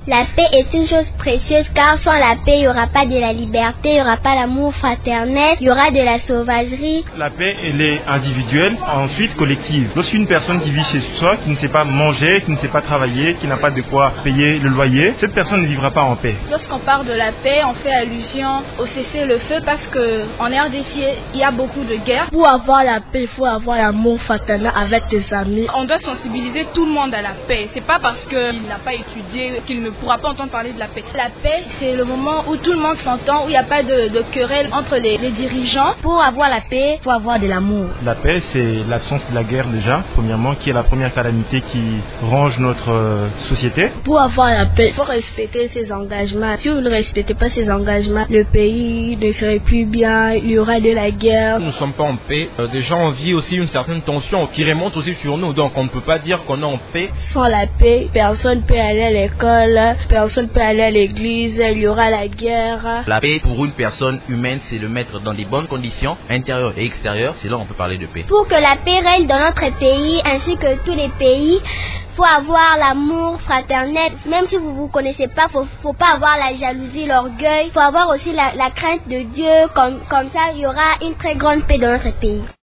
La paix est une chose précieuse car sans la paix, il n'y aura pas de la liberté, il n'y aura pas l'amour fraternel, il y aura de la sauvagerie. La paix, elle est individuelle, ensuite collective. Lorsqu'une personne qui vit chez soi, qui ne sait pas manger, qui ne sait pas travailler, qui n'a pas de quoi payer le loyer, cette personne ne vivra pas en paix. Lorsqu'on parle de la paix, on fait allusion au cessez-le-feu parce qu'en RDC, il y a beaucoup de guerres. Pour avoir la paix, il faut avoir l'amour fraternel avec tes amis. On doit sensibiliser tout le monde à la paix. C'est pas parce qu'il n'a pas étudié qu'il ne pourra pas entendre parler de la paix. La paix, c'est le moment où tout le monde s'entend, où il n'y a pas de querelle entre les dirigeants. Pour avoir la paix, il faut avoir de l'amour. La paix, c'est l'absence de la guerre déjà, premièrement, qui est la première calamité qui ronge notre société. Pour avoir la paix, il faut respecter ses engagements. Si vous ne respectez pas ses engagements, le pays ne serait plus bien, il y aura de la guerre. Nous ne sommes pas en paix. Déjà, on vit aussi une certaine tension qui remonte aussi sur nous. Donc, on ne peut pas dire qu'on est en paix. Sans la paix, personne ne peut aller à l'école, personne ne peut aller à l'église, il y aura la guerre. La paix, pour une personne humaine, c'est le mettre dans des bonnes conditions, intérieures et extérieures. C'est là qu'on peut parler de paix. Pour que la paix règne dans notre pays, ainsi que tous les pays, faut avoir l'amour fraternel. Même si vous ne vous connaissez pas, faut pas avoir la jalousie, l'orgueil. Faut avoir aussi la crainte de Dieu. Comme ça, il y aura une très grande paix dans notre pays.